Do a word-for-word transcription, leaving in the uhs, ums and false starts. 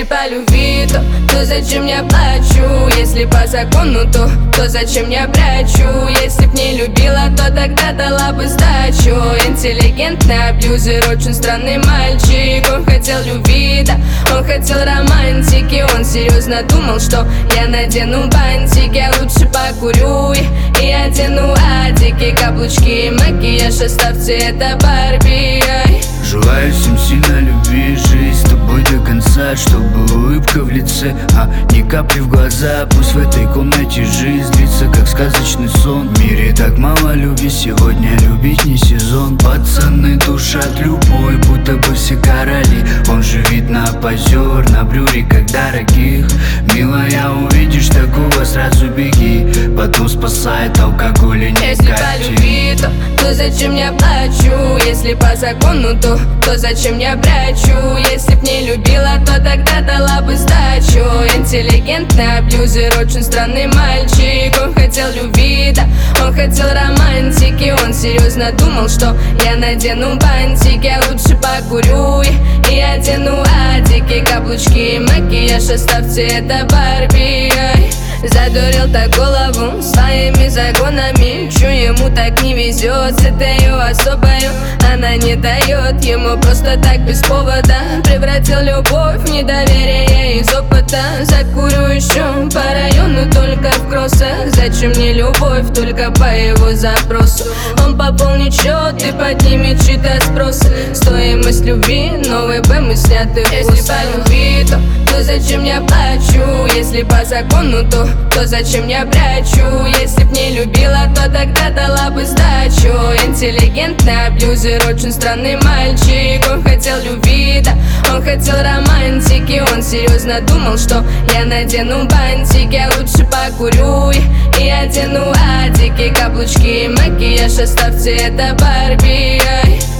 по любви, то, то зачем я плачу? Если по закону, то, то зачем я прячу? Если б не любила, то тогда дала бы сдачу. Интеллигентный абьюзер, очень странный мальчик. Он хотел любви, да, он хотел романтики. Он серьезно думал, что я надену бантики, а лучше покурю и, и одену адики. Каблучки и макияж, оставьте это Барби. Желаю всем сильно любви, жизнь с тобой до конца, чтобы улыбка в лице, а не капли в глаза. Пусть в этой комнате жизнь длится, как сказочный сон. В мире так мало любви, сегодня любить не сезон. Пацаны душат любой, будто бы все короли. Он же видно позер на брюре, как дорогих. Милая, увидишь такого, сразу беги, потом спасает алкоголь и никотин. Если по любви, то, то зачем я плачу? Если по закону, то, то зачем я прячу? Если б не любила, то тогда дала бы сдачу. Интеллигентный абьюзер, очень странный мальчик. Он хотел любви, да, он хотел романтики. Он серьезно думал, что я надену бантики, а лучше покурю и, и одену адики. Каблучки и макияж, оставьте это Барби. Задурил так голову своими загонами. Чё ему так не везет с этой особою? Она не дает ему просто так без повода. Превратил любовь в недоверие из опыта. Закурю еще по району, только в кроссах. Зачем мне любовь, только по его запросу? Он пополнит счет и поднимет чьи-то спросы. Стоимость любви, новый БМ снятый. Если по любви, то, то зачем я плачу? Если по закону, то, то зачем я прячу? Если б не любила, то тогда дала бы сдачу. Интеллигентный абьюзер, очень странный мальчик. Он хотел любви, да, он хотел романтики. Он серьезно думал, что я надену бантики, а лучше покурю и, и одену адики. Каблучки и макияж, оставьте это Барби.